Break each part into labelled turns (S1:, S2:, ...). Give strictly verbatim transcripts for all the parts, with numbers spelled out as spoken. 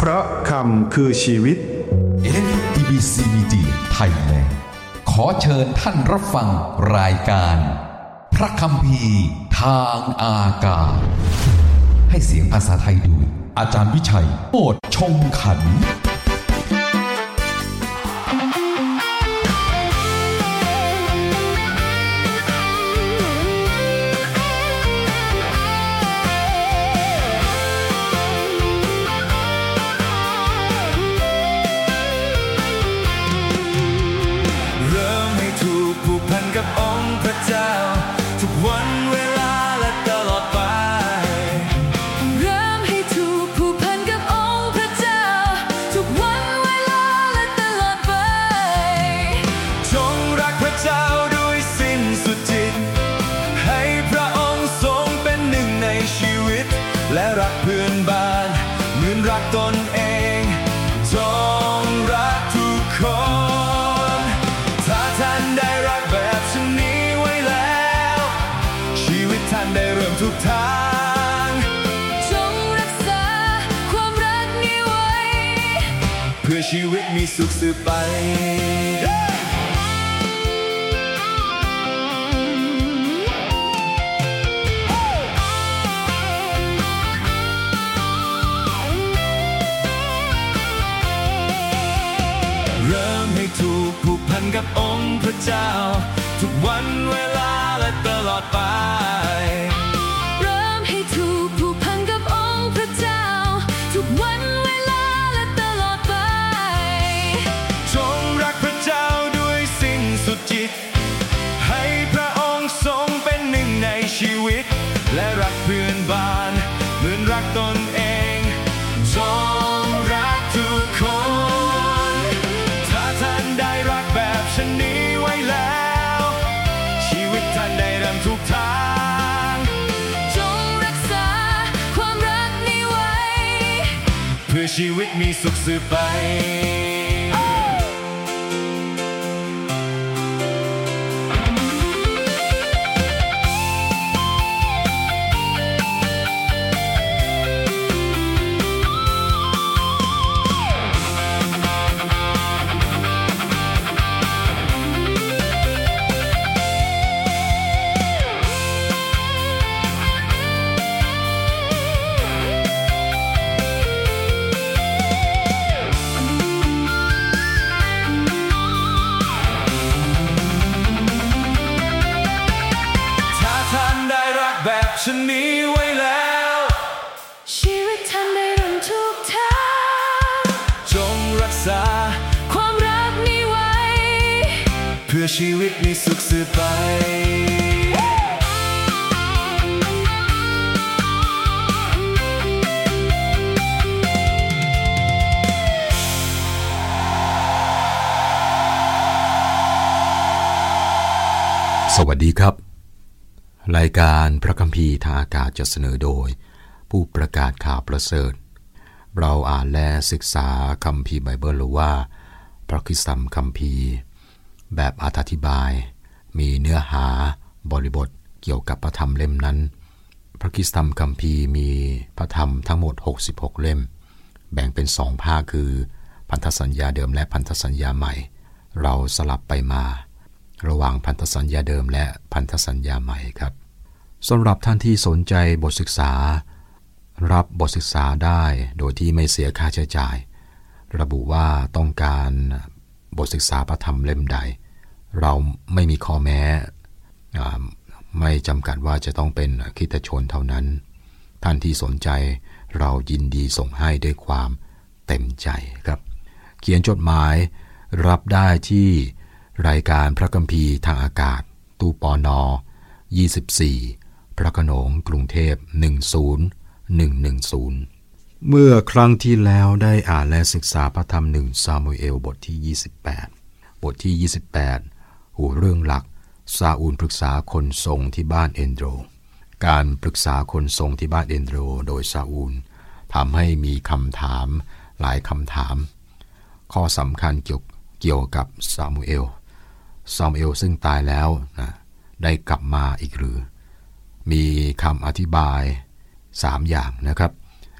S1: เพราะคำคือชีวิต
S2: เอฟ ที บี ซี Media Thailand ขอเชิญท่านรับฟังรายการพระคัมภีร์ทางอากาศให้เสียงภาษาไทยโดยอาจารย์วิชัยโอษฐ์ชงขันธ์
S3: กับองค์พระเจ้าทุกวันเวลาและตลอดไปเริ่มให้ถูกผูกพันกับองค์พระเจ้าทุกวันเวลาและตลอดไปจงรักพระเจ้าด้วยสิ้นสุดจิตให้พระองค์ทรงเป็นหนึ่งในชีวิตและรักเพื่อนบ้านเหมือนรักตนเองจงรักทุกคนถ้าท่านได้รักแบบชนี้ไว้แล้วชีวิตท่านได้เริ่มทุกทางจงรักษาความรักนี้ไว้เพื่อชีวิตมีสุขสืบไปเริ่มให้ถูกผูกพันกับองค์พระเจ้าทุกวันเวลาและตลอดไปเริ่มให้ถูกผูกพันกับองค์พระเจ้าทุกวันเวลาและตลอดไปจงรักพระเจ้าด้วยสิ้นสุดจิตให้พระองค์ทรงเป็นหนึ่งในชีวิตและรักเพื่อนบ้านเหมือนรักตนเองจงรักทุกคนถ้าท่านได้รักแบบชนี้ไว้แล้วชีวิตท่านได้เริ่มทุกทางจงรักษาความรักนี้ไว้เพื่อชีวิตมีสุขสืบไปแบบชนี้ไว้แล้วชีวิตท่านได้เริ่มทุกทางจงรักษาความรักนี้ไว้เพื่อชีวิตมีสุขสืบไป
S4: สวัสดีครับรายการพระคัมภีร์ทางอากาศจะเสนอโดยผู้ประกาศข่าวประเสริฐเราอ่านและศึกษาคัมภีร์ไบเบิลหรือว่าพระคัมภีร์คัมภีร์แบบอธิบายมีเนื้อหาบริบทเกี่ยวกับพระธรรมเล่มนั้นพระคัมภีร์คัมภีร์มีพระธรรมทั้งหมดหกสิบหกเล่มแบ่งเป็นสองภาคคือพันธสัญญาเดิมและพันธสัญญาใหม่เราสลับไปมาระหว่างพันธสัญญาเดิมและพันธสัญญาใหม่ครับสำหรับท่านที่สนใจบทศึกษารับบทศึกษาได้โดยที่ไม่เสียค่าใช้จ่ายระบุว่าต้องการบทศึกษาพระธรรมเล่มใดเราไม่มีข้อแม้ไม่จำกัดว่าจะต้องเป็นคริสตชนเท่านั้นท่านที่สนใจเรายินดีส่งให้ด้วยความเต็มใจครับเขียนจดหมายรับได้ที่รายการพระคัมภีร์ทางอากาศตู้ปนยี่สิบสี่พระโขนงกรุงเทพหนึ่งศูนย์หนึ่งหนึ่งศูนย์เมื่อครั้งที่แล้วได้อ่านและศึกษาพระธรรมหนึ่งซามูเอลบทที่ยี่สิบแปดบทที่ยี่สิบแปดหัวเรื่องหลักซาอูลปรึกษาคนทรงที่บ้านเอนโดรการปรึกษาคนทรงที่บ้านเอนโดรโดยซาอูลทำให้มีคำถามหลายคำถามข้อสำคัญเกี่ยวเกี่ยวกับซามูเอลซามูเอลซึ่งตายแล้วนะได้กลับมาอีกหรือมีคำอธิบายสามอย่างนะครับ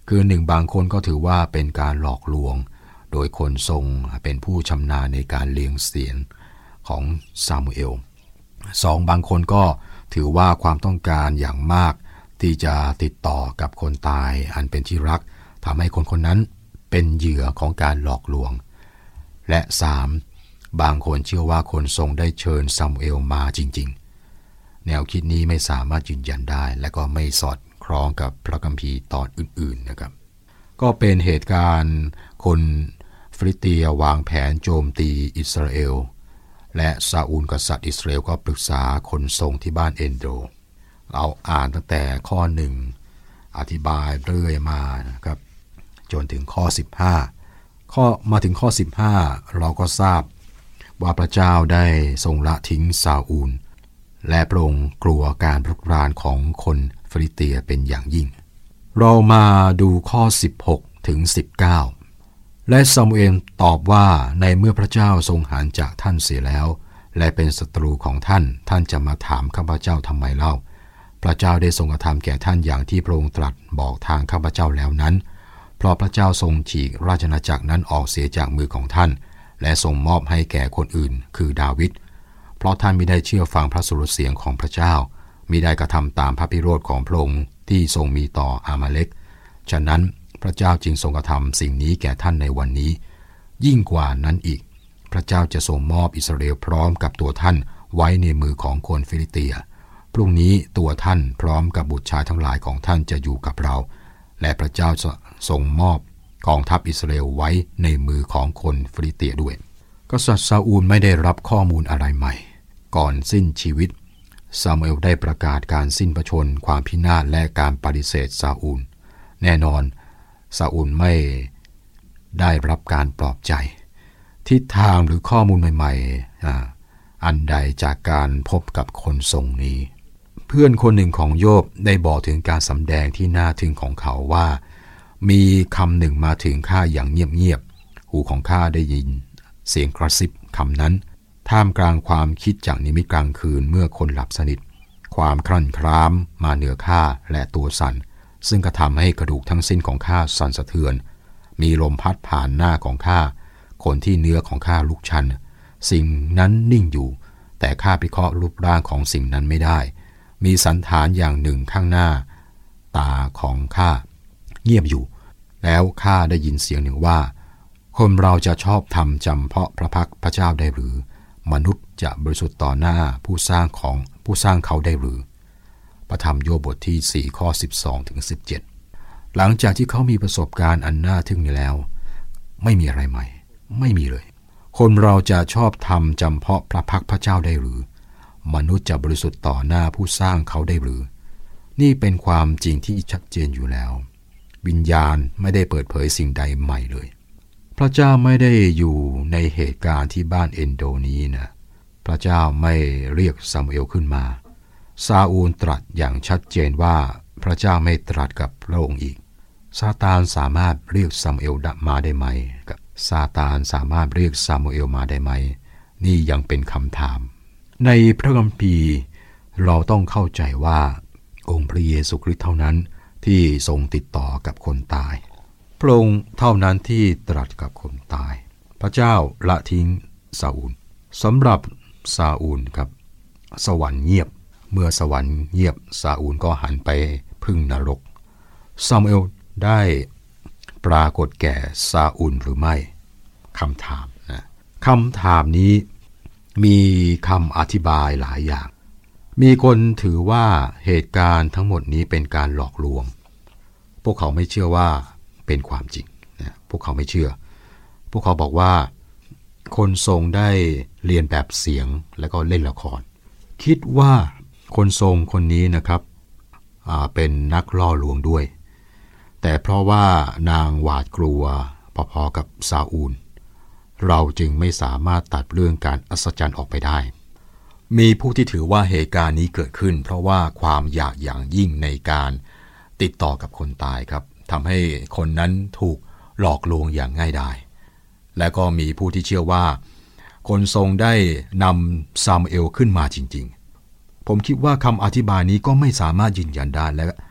S4: คือหนึ่งบางคนก็ถือว่าเป็นการหลอกลวงโดยคนทรงเป็นผู้ชำนาญในการเลียงเสียงของซามูเอลสองบางคนก็ถือว่าความต้องการอย่างมากที่จะติดต่อกับคนตายอันเป็นที่รักทำให้คนคนนั้นเป็นเหยื่อของการหลอกลวงและสามบางคนเชื่อว่าคนทรงได้เชิญซามูเอลมาจริงๆแนวคิดนี้ไม่สามารถยืนยันได้และก็ไม่สอดคล้องกับพระคัมภีร์ตอนอื่นๆนะครับก็เป็นเหตุการณ์คนฟิลิสเตียวางแผนโจมตีอิสราเอลและซาอูลกษัตริย์อิสราเอลก็ปรึกษาคนทรงที่บ้านเอนโดเราอ่านตั้งแต่ข้อหนึ่งอธิบายเรื่อยมานะครับจนถึงข้อสิบห้าข้อมาถึงข้อสิบห้าเราก็ทราบว่าพระเจ้าได้ทรงละทิ้งซาอูลและพระองค์กลัวการรุกรานของคนฟิลิสเตียเป็นอย่างยิ่งเรามาดูข้อสิบหกถึงสิบเก้าและซามูเอลตอบว่าในเมื่อพระเจ้าทรงหันจากท่านเสียแล้วและเป็นศัตรูของท่านท่านจะมาถามข้าพเจ้าทำไมเล่าพระเจ้าได้ทรงกระทำแก่ท่านอย่างที่พระองค์ตรัสบอกทางข้าพเจ้าแล้วนั้นเพราะพระเจ้าทรงฉีกราชอาณาจักรนั้นออกเสียจากมือของท่านและทรงมอบให้แก่คนอื่นคือดาวิดเพราะท่านมิได้เชื่อฟังพระสุรเสียงของพระเจ้ามิได้กระทำตามพระพิโรธของพระองค์ที่ทรงมีต่ออามาเลกฉะนั้นพระเจ้าจึงทรงกระทำสิ่งนี้แก่ท่านในวันนี้ยิ่งกว่านั้นอีกพระเจ้าจะทรงมอบอิสราเอลพร้อมกับตัวท่านไว้ในมือของคนฟิลิสเตียพรุ่งนี้ตัวท่านพร้อมกับบุตรชายทั้งหลายของท่านจะอยู่กับเราและพระเจ้าจะทรงมอบกองทัพอิสราเอลไว้ในมือของคนฟิลิสเตียด้วยกษัตริย์ซาอูลไม่ได้รับข้อมูลอะไรใหม่ก่อนสิ้นชีวิตซามูเอลได้ประกาศการสิ้นพระชนม์ความพินาศและการปฏิเสธซาอูลแน่นอนซาอูลไม่ได้รับการปลอบใจทิศทางหรือข้อมูลใหม่ๆ อ, อันใดจากการพบกับคนทรงนี้เพื่อนคนหนึ่งของโยบได้บอกถึงการสำแดงที่น่าทึ่งของเขาว่ามีคำหนึ่งมาถึงข้าอย่างเงียบๆหูของข้าได้ยินเสียงกระซิบคำนั้นท่ามกลางความคิดจากนิมิตกลางคืนเมื่อคนหลับสนิทความครั่นคร้ามมาเหนือข้าและตัวสั่นซึ่งกระทำให้กระดูกทั้งสิ้นของข้าสั่นสะเทือนมีลมพัดผ่านหน้าของข้าคนที่เนื้อของข้าลุกชันสิ่งนั้นนิ่งอยู่แต่ข้าพิเคราะห์รูปร่างของสิ่งนั้นไม่ได้มีสันฐานอย่างหนึ่งข้างหน้าตาของข้าเงียบอยู่แล้วข้าได้ยินเสียงหนึ่งว่าคนเราจะชอบทำจำเพาะพระพักพระเจ้าได้หรือมนุษย์จะบริสุทธิ์ต่อหน้าผู้สร้างของผู้สร้างเขาได้หรือพระธรรมโยบบทที่สี่ข้อสิบสองถึงสิบเจ็ดหลังจากที่เขามีประสบการณ์อันน่าทึ่งนี้แล้วไม่มีอะไรใหม่ไม่มีเลยคนเราจะชอบทำจำเพาะพระพักพระเจ้าได้หรือมนุษย์จะบริสุทธิ์ต่อหน้าผู้สร้างเขาได้หรือนี่เป็นความจริงที่ชัดเจนอยู่แล้ววิญญาณไม่ได้เปิดเผยสิ่งใดใหม่เลยพระเจ้าไม่ได้อยู่ในเหตุการณ์ที่บ้านเอนโดนี้นะพระเจ้าไม่เรียกซามูเอลขึ้นมาซาอูลตรัสอย่างชัดเจนว่าพระเจ้าไม่ตรัสกับพระองค์อีกซาตานสามารถเรียกซามูเอลมาได้ไหมกับซาตานสามารถเรียกซามูเอลมาได้ไหมนี่ยังเป็นคำถามในพระคัมภีร์เราต้องเข้าใจว่าองค์พระเยซูคริสต์เท่านั้นที่ทรงติดต่อกับคนตายพระองค์เท่านั้นที่ตรัสกับคนตายพระเจ้าละทิ้งซาอูลสำหรับซาอูลครับสวรรค์เงียบเมื่อสวรรค์เงียบซาอูลก็หันไปพึ่งนรกซามูเอลได้ปรากฏแก่ซาอูลหรือไม่คำถามนะคำถามนี้มีคำอธิบายหลายอย่างมีคนถือว่าเหตุการณ์ทั้งหมดนี้เป็นการหลอกลวงพวกเขาไม่เชื่อว่าเป็นความจริงนะพวกเขาไม่เชื่อพวกเขาบอกว่าคนทรงได้เรียนแบบเสียงแล้วก็เล่นละครคิดว่าคนทรงคนนี้นะครับเป็นนักล่อลวงด้วยแต่เพราะว่านางหวาดกลัวพอๆกับซาอูลเราจึงไม่สามารถตัดเรื่องการอัศจรรย์ออกไปได้มีผู้ที่ถือว่าเหตุการณ์นี้เกิดขึ้นเพราะว่าความอยากอย่างยิ่งในการติดต่อกับคนตายครับทำให้คนนั้นถูกหลอกลวงอย่างง่ายดายและก็มีผู้ที่เชื่อว่าคนทรงได้นำซามูเอลขึ้นมาจริงๆผมคิดว่าคำอธิบายนี้ก็ไม่สามารถยืนยันได้และ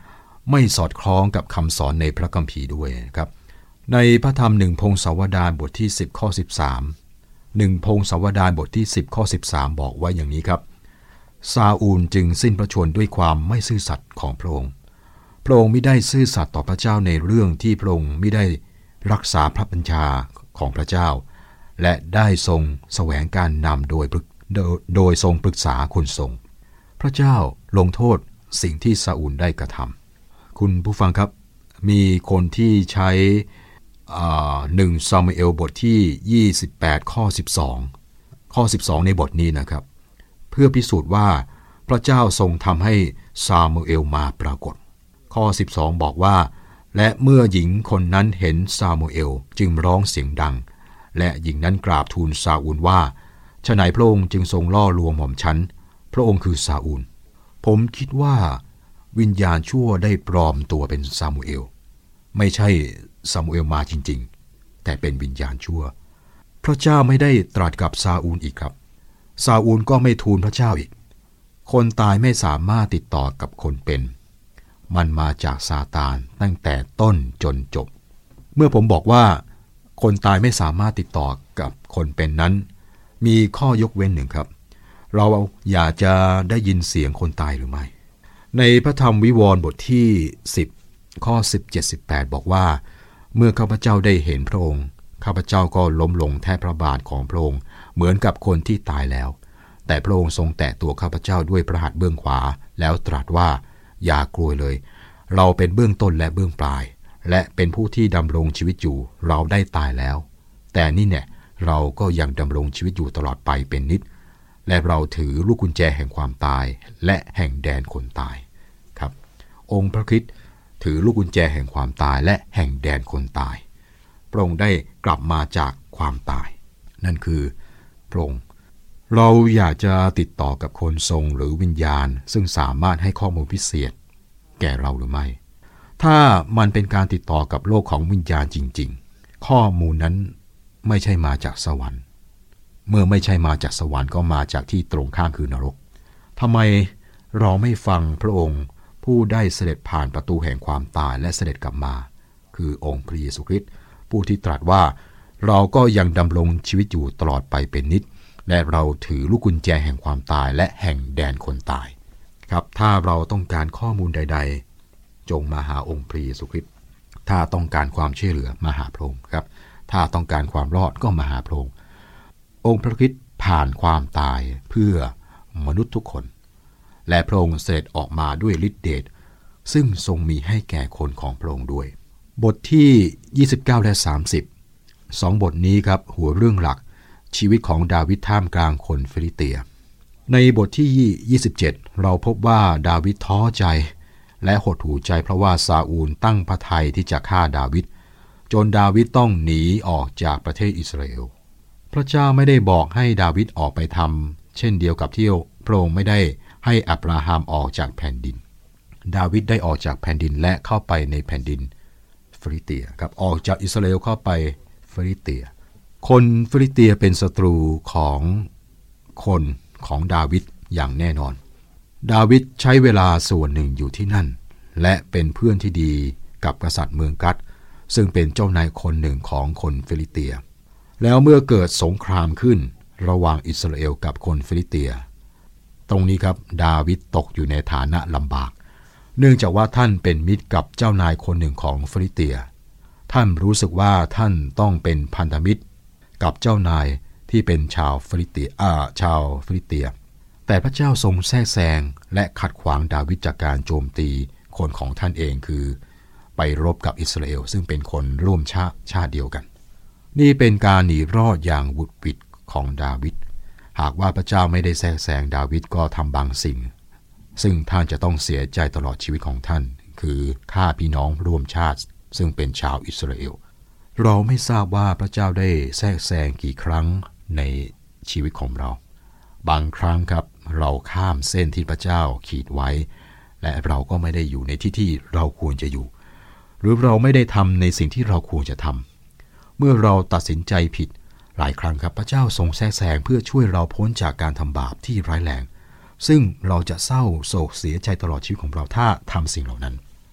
S4: ไม่สอดคล้องกับคำสอนในพระคัมภีร์ด้วยครับในพระธรรมหนึ่งพงศาวดารบทที่สิบข้อสิบสามหนึ่งพงศาวดารบทที่สิบข้อสิบสามบอกไว้อย่างนี้ครับซาอูลจึงสิ้นพระชนม์ด้วยความไม่ซื่อสัตย์ของพระองค์พระองค์ไม่ได้ซื่อสัตย์ต่อพระเจ้าในเรื่องที่พระองค์ไม่ได้รักษาพระบัญชาของพระเจ้าและได้ทรงแสวงการนำโดยโดยทรงปรึกษาคนทรงพระเจ้าลงโทษสิ่งที่ซาอูลได้กระทำคุณผู้ฟังครับมีคนที่ใช้หนึ่งซามูเอลบทที่ยี่สิบแปดข้อสิบสองข้อสิบสองในบทนี้นะครับเพื่อพิสูจน์ว่าพระเจ้าทรงทำให้ซามูเอลมาปรากฏข้อสิบสองบอกว่าและเมื่อหญิงคนนั้นเห็นซามูเอลจึงร้องเสียงดังและหญิงนั้นกราบทูลซาอูลว่าฉะไหนพระองค์จึงทรงล่อลวงหม่อมฉันพระองค์คือซาอูลผมคิดว่าวิญญาณชั่วได้ปลอมตัวเป็นซามูเอลไม่ใช่ซามูเอลมาจริงๆแต่เป็นวิญญาณชั่วพระเจ้าไม่ได้ตรัสกับซาอูลอีกครับซาอูลก็ไม่ทูลพระเจ้าอีกคนตายไม่สามารถติดต่อกับคนเป็นมันมาจากซาตานตั้งแต่ต้นจนจบเมื่อผมบอกว่าคนตายไม่สามารถติดต่อกับคนเป็นนั้นมีข้อยกเว้นหนึ่งครับเราอยากจะได้ยินเสียงคนตายหรือไม่ในพระธรรมวิวรณ์บทที่สิบข้อสิบเจ็ด สิบแปดบอกว่าเมื่อข้าพเจ้าได้เห็นพระองค์ข้าพเจ้าก็ล้มลงแทบพระบาทของพระองค์เหมือนกับคนที่ตายแล้วแต่พระองค์ทรงแตะตัวข้าพเจ้าด้วยพระหัตถ์เบื้องขวาแล้วตรัสว่าอย่ากลัวเลยเราเป็นเบื้องต้นและเบื้องปลายและเป็นผู้ที่ดำรงชีวิตอยู่เราได้ตายแล้วแต่นี่เนี่ยเราก็ยังดำรงชีวิตอยู่ตลอดไปเป็นนิจและเราถือลูกกุญแจแห่งความตายและแห่งแดนคนตายครับองค์พระคริสต์ถือลูกกุญแจแห่งความตายและแห่งแดนคนตายพระองค์ได้กลับมาจากความตายนั่นคือพระองค์เราอยากจะติดต่อกับคนทรงหรือวิญญาณซึ่งสามารถให้ข้อมูลพิเศษแก่เราหรือไม่ถ้ามันเป็นการติดต่อกับโลกของวิญญาณจริงๆข้อมูลนั้นไม่ใช่มาจากสวรรค์เมื่อไม่ใช่มาจากสวรรค์ก็มาจากที่ตรงข้ามคือนรกทำไมเราไม่ฟังพระองค์ผู้ได้เสด็จผ่านประตูแห่งความตายและเสด็จกลับมาคือองค์พระเยซูคริสต์ผู้ที่ตรัสว่าเราก็ยังดำรงชีวิตอยู่ตลอดไปเป็นนิจและเราถือลูกกุญแจแห่งความตายและแห่งแดนคนตายครับถ้าเราต้องการข้อมูลใดๆจงมาหาองค์พระเยซูคริสต์ถ้าต้องการความช่วยเหลือมาหาพระองค์ครับถ้าต้องการความรอดก็มาหาพระองค์องค์พระคริสต์ผ่านความตายเพื่อมนุษย์ทุกคนและพระองค์เสด็จออกมาด้วยฤทธิเดชซึ่งทรงมีให้แก่คนของพระองค์ด้วยบทที่ยี่สิบเก้าและสามสิบสองบทนี้ครับหัวเรื่องหลักชีวิตของดาวิดท่ามกลางคนฟิลิสเตียในบทที่ยี่สิบเจ็ดเราพบว่าดาวิดท้อใจและหดหู่ใจเพราะว่าซาอูลตั้งพระทัยที่จะฆ่าดาวิดจนดาวิดต้องหนีออกจากประเทศอิสราเอลพระเจ้าไม่ได้บอกให้ดาวิดออกไปทำเช่นเดียวกับที่พระองค์ไม่ได้ให้อับราฮัมออกจากแผ่นดินดาวิดได้ออกจากแผ่นดินและเข้าไปในแผ่นดินฟิลิสเตียครับออกจากอิสราเอลเข้าไปฟิลิสเตียคนฟิลิสเตียเป็นศัตรูของคนของดาวิดอย่างแน่นอนดาวิดใช้เวลาส่วนหนึ่งอยู่ที่นั่นและเป็นเพื่อนที่ดีกับกษัตริย์เมืองกัดซึ่งเป็นเจ้านายคนหนึ่งของคนฟิลิสเตียแล้วเมื่อเกิดสงครามขึ้นระหว่างอิสราเอลกับคนฟิลิสเตียตรงนี้ครับดาวิดตกอยู่ในฐานะลำบากเนื่องจากว่าท่านเป็นมิตรกับเจ้านายคนหนึ่งของฟิลิสเตียท่านรู้สึกว่าท่านต้องเป็นพันธมิตรกับเจ้านายที่เป็นชาวฟิลิสเตียอ่าชาวฟิลิสเตียแต่พระเจ้าทรงแทรกแซงและขัดขวางดาวิดจากการโจมตีคนของท่านเองคือไปรบกับอิสราเอลซึ่งเป็นคนร่วมชาติชาติเดียวกันนี่เป็นการหนีรอดอย่างบุดหวิดของดาวิดหากว่าพระเจ้าไม่ได้แทรกแซงดาวิดก็ทำบางสิ่งซึ่งท่านจะต้องเสียใจตลอดชีวิตของท่านคือฆ่าพี่น้องร่วมชาติซึ่งเป็นชาวอิสราเอลเราไม่ทราบว่าพระเจ้าได้แทรกแซงกี่ครั้งในชีวิตของเราบางครั้งครับเราข้ามเส้นที่พระเจ้าขีดไว้และเราก็ไม่ได้อยู่ในที่ที่เราควรจะอยู่หรือเราไม่ได้ทำในสิ่งที่เราควรจะทำเมื่อเราตัดสินใจผิดหลายครั้งครับพระเจ้าทรงแทรกแซงเพื่อช่วยเราพ้นจากการทำบาปที่ร้ายแรงซึ่งเราจะเศร้าโศกเสียใจตลอดชีวิตของเราถ้าทำสิ่งเหล่านั้น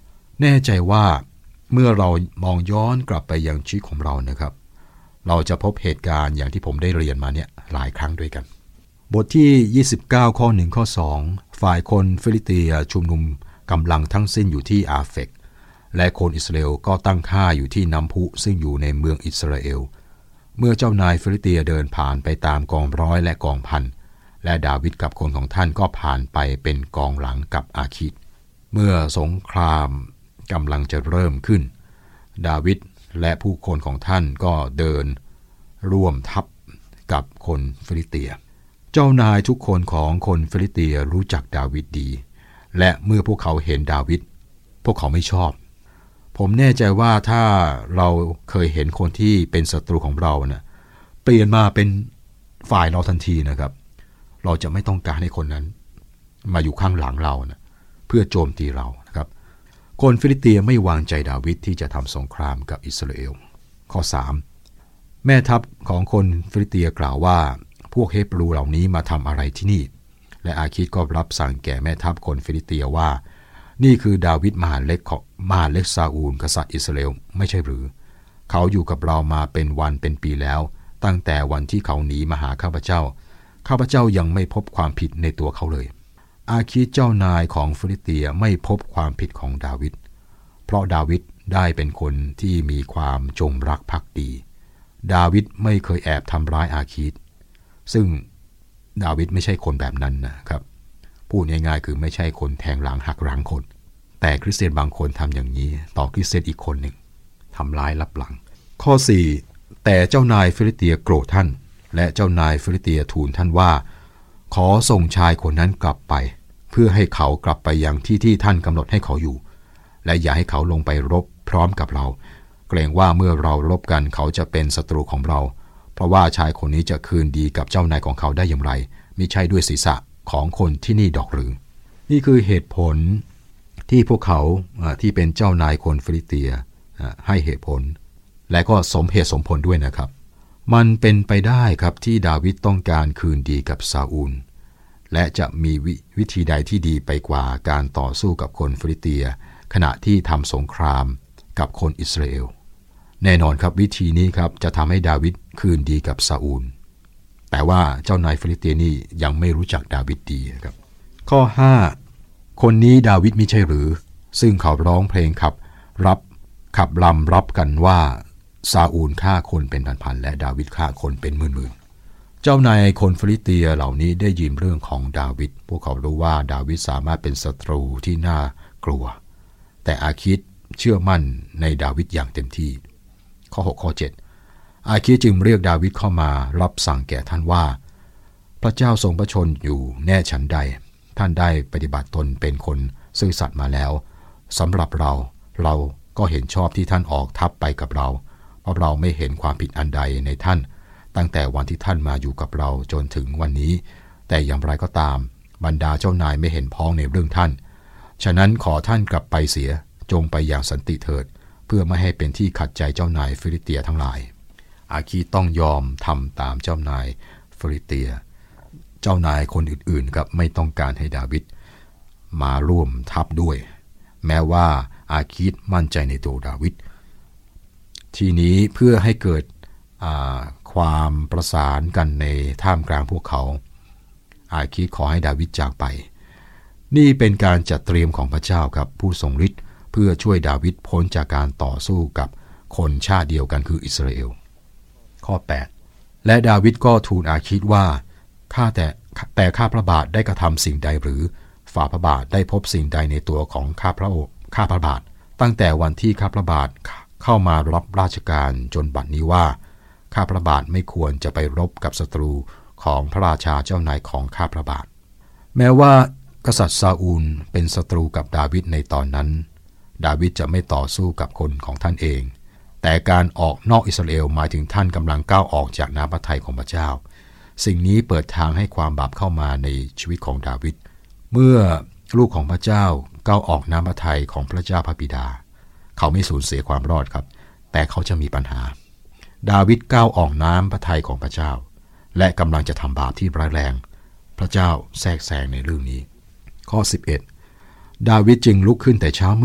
S4: แน่ใจว่าเมื่อเรามองย้อนกลับไปยังชีวิตของเรานะครับเราจะพบเหตุการณ์อย่างที่ผมได้เรียนมาเนี่ยหลายครั้งด้วยกันบทที่ยี่สิบเก้าข้อหนึ่งข้อสองฝ่ายคนฟิลิสเตียชุมนุมกำลังทั้งสิ้นอยู่ที่อาเฟกและคนอิสราเอลก็ตั้งค่ายอยู่ที่น้ำพุซึ่งอยู่ในเมืองอิสราเอลเมื่อเจ้านายฟิลิสเตียเดินผ่านไปตามกองร้อยและกองพันและดาวิดกับคนของท่านก็ผ่านไปเป็นกองหลังกับอาคิดเมื่อสงครามกำลังจะเริ่มขึ้นดาวิดและผู้คนของท่านก็เดินร่วมทัพกับคนฟิลิสเตียเจ้านายทุกคนของคนฟิลิสเตียรู้จักดาวิดดีและเมื่อพวกเขาเห็นดาวิดพวกเขาไม่ชอบผมแน่ใจว่าถ้าเราเคยเห็นคนที่เป็นศัตรูของเรานะเปลี่ยนมาเป็นฝ่ายเราทันทีนะครับเราจะไม่ต้องการให้คนนั้นมาอยู่ข้างหลังเรานะเพื่อโจมตีเรานะครับคนฟิลิสเตียไม่วางใจดาวิดที่จะทำสงครามกับอิสราเอลข้อสามแม่ทัพของคนฟิลิสเตียกล่าวว่าพวกเฮบรูเหล่านี้มาทำอะไรที่นี่และอาคิดก็รับสั่งแก่แม่ทัพคนฟิลิสเตียว่านี่คือดาวิดมหาเล็กของมหาเล็กซาอูลกษัตริย์อิสราเอลไม่ใช่หรือเขาอยู่กับเรามาเป็นวันเป็นปีแล้วตั้งแต่วันที่เขาหนีมาหาข้าพเจ้าข้าพเจ้ายังไม่พบความผิดในตัวเขาเลยอาคิดเจ้านายของฟิลิสเตียไม่พบความผิดของดาวิดเพราะดาวิดได้เป็นคนที่มีความจงรักภักดีดาวิดไม่เคยแอบทำร้ายอาคิดซึ่งดาวิดไม่ใช่คนแบบนั้นนะครับพูดง่ายๆคือไม่ใช่คนแทงหลังหักหลังคนแต่คริสเตียนบางคนทำอย่างนี้ต่อคริสเตียนอีกคนหนึ่งทำร้ายลับหลังข้อสี่แต่เจ้านายฟิลิสเตียโกรธท่านและเจ้านายฟิลิสเตียทูลท่านว่าขอส่งชายคนนั้นกลับไปเพื่อให้เขากลับไปยังที่ที่ท่านกำหนดให้เขาอยู่และอย่าให้เขาลงไปรบพร้อมกับเราเกรงว่าเมื่อเรารบกันเขาจะเป็นศัตรูของเราเพราะว่าชายคนนี้จะคืนดีกับเจ้านายของเขาได้อย่างไรมิใช่ด้วยศีรษะของคนที่นี่ดอกหรือนี่คือเหตุผลที่พวกเขาที่เป็นเจ้านายคนฟิลิสเตียให้เหตุผลและก็สมเหตุสมผลด้วยนะครับมันเป็นไปได้ครับที่ดาวิดต้องการคืนดีกับซาอูลและจะมีววิธีใดที่ดีไปกว่าการต่อสู้กับคนฟิลิสเตียขณะที่ทำสงครามกับคนอิสราเอลแน่นอนครับวิธีนี้ครับจะทำให้ดาวิดคืนดีกับซาอูลแต่ว่าเจ้านายฟิลิสเตียนี่ยังไม่รู้จักดาวิดดีครับข้อห้าคนนี้ดาวิดมิใช่หรือซึ่งเขาร้องเพลงขับรับขับลำรับกันว่าซาอูลฆ่าคนเป็นพันๆและดาวิดฆ่าคนเป็นหมื่นๆเจ้านายคนฟิลิสเตียเหล่านี้ได้ยินเรื่องของดาวิดพวกเขารู้ว่าดาวิดสามารถเป็นศัตรูที่น่ากลัวแต่อาคิดเชื่อมั่นในดาวิดอย่างเต็มที่ข้อหกข้อเจ็ดอาคิดจึงเรียกดาวิดเข้ามารับสั่งแก่ท่านว่าพระเจ้าทรงพระชนอยู่แน่ฉันใดท่านได้ปฏิบัติตนเป็นคนซื่อสัตย์มาแล้วสำหรับเราเราก็เห็นชอบที่ท่านออกทัพไปกับเราเพราะเราไม่เห็นความผิดอันใดในท่านตั้งแต่วันที่ท่านมาอยู่กับเราจนถึงวันนี้แต่อย่างไรก็ตามบรรดาเจ้านายไม่เห็นพ้องในเรื่องท่านฉะนั้นขอท่านกลับไปเสียจงไปอย่างสันติเถิดเพื่อไม่ให้เป็นที่ขัดใจเจ้านายฟิลิสเตียทั้งหลายอาคีต้องยอมทำตามเจ้านายฟิลิสเตียเจ้านายคนอื่นๆครับไม่ต้องการให้ดาวิดมาร่วมทัพด้วยแม้ว่าอาคีดมั่นใจในตัวดาวิดทีนี้เพื่อให้เกิดความประสานกันในท่ามกลางพวกเขาอาคีดขอให้ดาวิดจากไปนี่เป็นการจัดเตรียมของพระเจ้าครับผู้ทรงฤทธิ์เพื่อช่วยดาวิดพ้นจากการต่อสู้กับคนชาติเดียวกันคืออิสราเอลข้อแปดและดาวิดก็ทูลอาคิดว่าข้าแต่แต่ข้าพระบาทได้กระทำสิ่งใดหรือฝ่าพระบาทได้พบสิ่งใดในตัวของข้าพระองค์ข้าพระบาทตั้งแต่วันที่ข้าพระบาทเข้ามารับราชการจนบัดนี้ว่าข้าพระบาทไม่ควรจะไปรบกับศัตรูของพระราชาเจ้านายของข้าพระบาทแม้ว่ากษัตริย์ซาอูลเป็นศัตรูกับดาวิดในตอนนั้นดาวิดจะไม่ต่อสู้กับคนของท่านเองแต่การออกนอกอิสราเอลหมายถึงท่านกำลังก้าวออกจากน้ำพระทัยของพระเจ้าสิ่งนี้เปิดทางให้ความบาปเข้ามาในชีวิตของดาวิดเมื่อลูกของพระเจ้าก้าวออกน้ำพระทัยของพระเจ้าพระบิดาเขาไม่สูญเสียความรอดครับแต่เขาจะมีปัญหาดาวิดก้าวออกน้ำพระทัยของพระเจ้าและกำลังจะทำบาปที่ร้ายแรงพระเจ้าแทรกแซงในเรื่องนี้ข้อสิบเอ็ดดาวิดจึงลุกขึ้นแต่เช้ามืด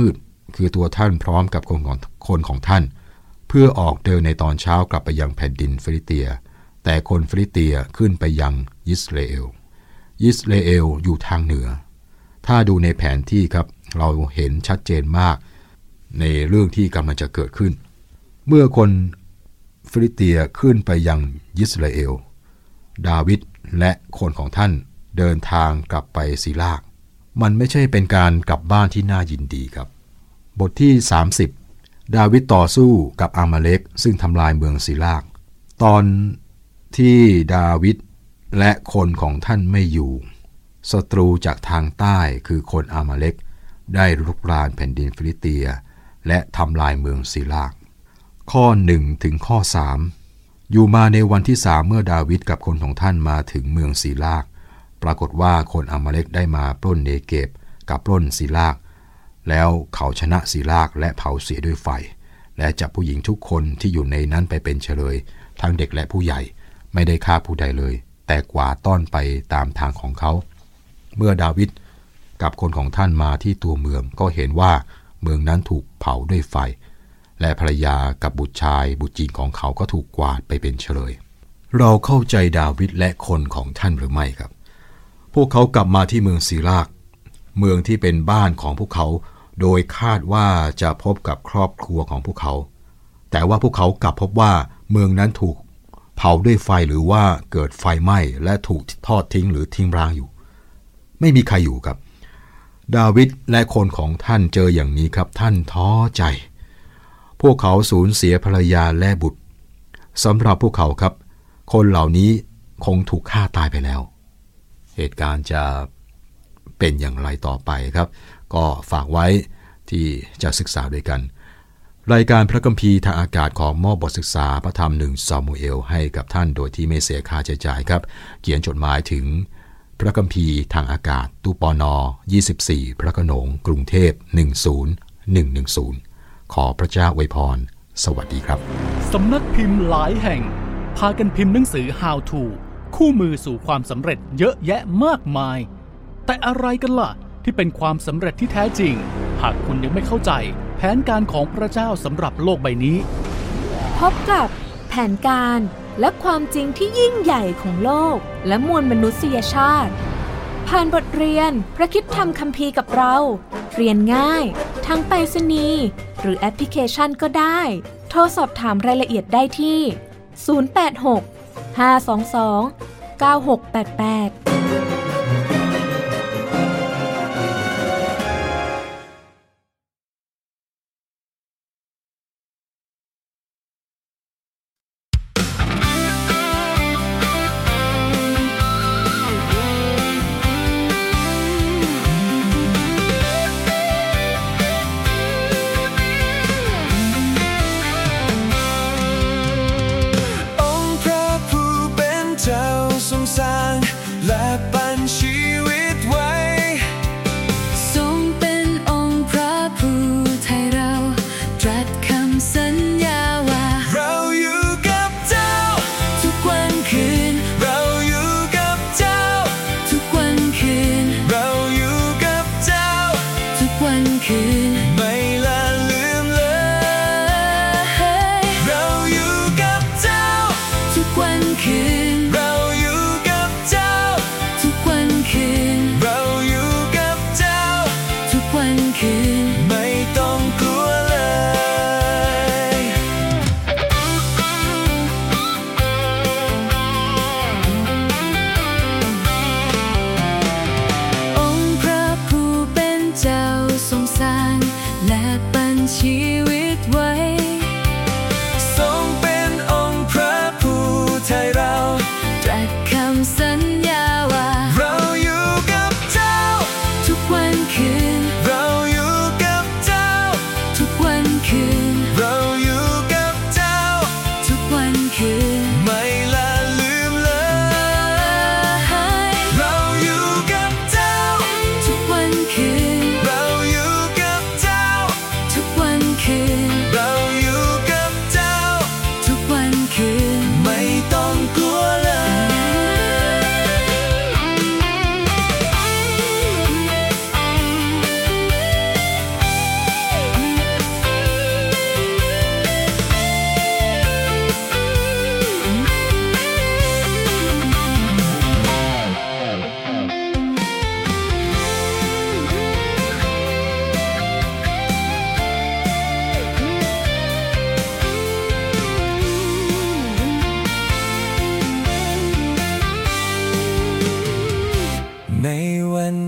S4: คือตัวท่านพร้อมกับคนของคนของท่านเพื่อออกเดินในตอนเช้ากลับไปยังแผ่นดินฟิลิสเตียแต่คนฟิลิสเตียขึ้นไปยังยิสราเอลยิสราเอลอยู่ทางเหนือถ้าดูในแผนที่ครับเราเห็นชัดเจนมากในเรื่องที่กำลังจะเกิดขึ้นเมื่อคนฟิลิสเตียขึ้นไปยังยิสราเอลดาวิดและคนของท่านเดินทางกลับไปศิลากมันไม่ใช่เป็นการกลับบ้านที่น่ายินดีครับบทที่สามสิบดาวิดต่อสู้กับอามาเลกซึ่งทำลายเมืองศิลากตอนที่ดาวิดและคนของท่านไม่อยู่ศัตรูจากทางใต้คือคนอามาเลกได้รุกรานแผ่นดินฟิลิสเตียและทำลายเมืองศิลากข้อหนึ่งถึงข้อสามอยู่มาในวันที่สามเมื่อดาวิดกับคนของท่านมาถึงเมืองศิลากปรากฏว่าคนอามาเลกได้มาปล้นเนเกบกับปล้นศิลากแล้วเขาชนะศิลากและเผาเสียด้วยไฟและจับผู้หญิงทุกคนที่อยู่ในนั้นไปเป็นเฉลยทั้งเด็กและผู้ใหญ่ไม่ได้ฆ่าผู้ใดเลยแต่กวาดต้อนไปตามทางของเขาเมื่อดาวิดกับคนของท่านมาที่ตัวเมืองก็เห็นว่าเมืองนั้นถูกเผาด้วยไฟและภรรยากับบุตรชายบุตรหญิงของเขาก็ถูกกวาดไปเป็นเฉลยเราเข้าใจดาวิดและคนของท่านหรือไม่ครับพวกเขากลับมาที่เมืองศิลากเมืองที่เป็นบ้านของพวกเขาโดยคาดว่าจะพบกับครอบครัวของพวกเขาแต่ว่าพวกเขากลับพบว่าเมืองนั้นถูกเผาด้วยไฟหรือว่าเกิดไฟไหม้และถูกทอดทิ้งหรือทิ้งร้างอยู่ไม่มีใครอยู่ครับดาวิดและคนของท่านเจออย่างนี้ครับท่านท้อใจพวกเขาสูญเสียภรรยาและบุตรสำหรับพวกเขาครับคนเหล่านี้คงถูกฆ่าตายไปแล้วเหตุการณ์จะเป็นอย่างไรต่อไปครับก็ฝากไว้ที่จะศึกษาด้วยกันรายการพระคัมภีร์ทางอากาศของมอบบทศึกษาพระธรรมหนึ่งซามูเอลให้กับท่านโดยที่ไม่เสียค่าใช้จ่ายครับเขียนจดหมายถึงพระคัมภีร์ทางอากาศตู้ปนยี่สิบสี่พระโขนงกรุงเทพหนึ่งศูนย์หนึ่งหนึ่งศูนย์ขอพระเจ้าอวยพรสวัสดีครับ
S5: สำนักพิมพ์หลายแห่งพากันพิมพ์หนังสือ How to คู่มือสู่ความสำเร็จเยอะแยะมากมายแต่อะไรกันล่ะที่เป็นความสำเร็จที่แท้จริงหากคุณยังไม่เข้าใจแผนการของพระเจ้าสำหรับโลกใบนี้
S6: พบกับแผนการและความจริงที่ยิ่งใหญ่ของโลกและมวลมนุษยชาติผ่านบทเรียนพระคริสตธรรมคัมภีร์กับเราเรียนง่ายทั้งไปรษณีย์หรือแอปพลิเคชันก็ได้โทรสอบถามรายละเอียดได้ที่ศูนย์ แปด หก ห้า สอง สอง เก้า หก แปด แปด
S3: และ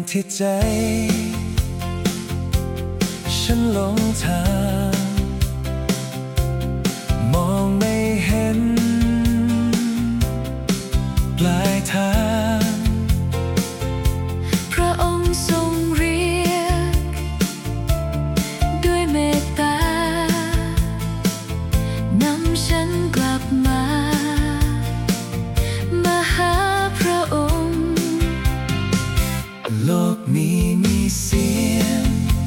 S3: ที่ใจฉันหลงทางมองไม่เห็นปลายทาง
S7: พระองค์ทรงเรียกด้วยเมตตานำฉันกลับมามาหาพระองค์
S3: โลกนี้มีเสียง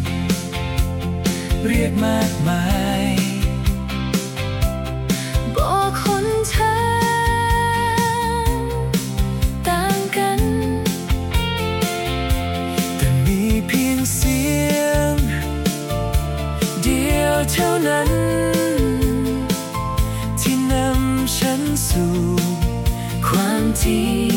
S3: เรียกมากมาย
S7: บอกหนทางต่างกัน
S3: แต่มีเพียงเสียงเดียวเท่านั้นที่นำฉันสู่ความจริง